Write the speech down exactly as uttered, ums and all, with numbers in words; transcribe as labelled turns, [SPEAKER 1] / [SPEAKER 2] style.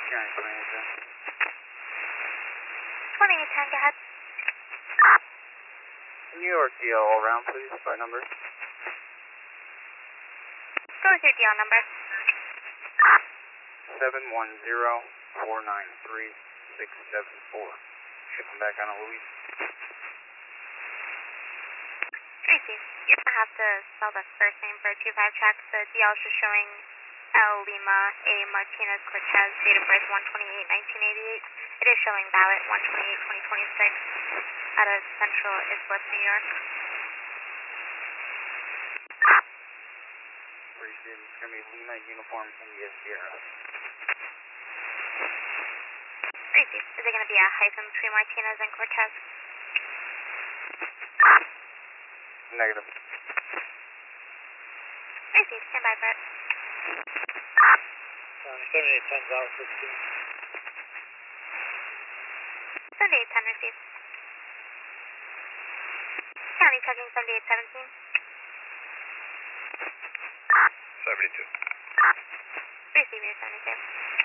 [SPEAKER 1] Karen, twenty-eight ten.
[SPEAKER 2] twenty-eight ten, go ahead.
[SPEAKER 1] New York D L all around, please, by number.
[SPEAKER 2] Go with your D L number.
[SPEAKER 1] seven one zero four nine three six seven four. Shipping back on a Louis.
[SPEAKER 2] Tracy, you're going to have to spell the first name for a two five check. The D L is just showing L. Lima A. Martinez Cortez, date of birth one twenty-eight nineteen eighty-eight. It is showing ballot one twenty-eight twenty twenty-six out of Central Islip, New York.
[SPEAKER 1] Appreciate it. It's going to be Lima Uniform India Sierra.
[SPEAKER 2] Tracy, is it going to be a hyphen between Martinez and Cortez?
[SPEAKER 1] Negative.
[SPEAKER 2] Tracy, stand by for it.
[SPEAKER 3] seventy-eight ten's out sixteen.
[SPEAKER 2] seventy-eight ten received. County checking seventy-eight seventeen.
[SPEAKER 1] seventy-two.
[SPEAKER 2] Receive your seventy-two.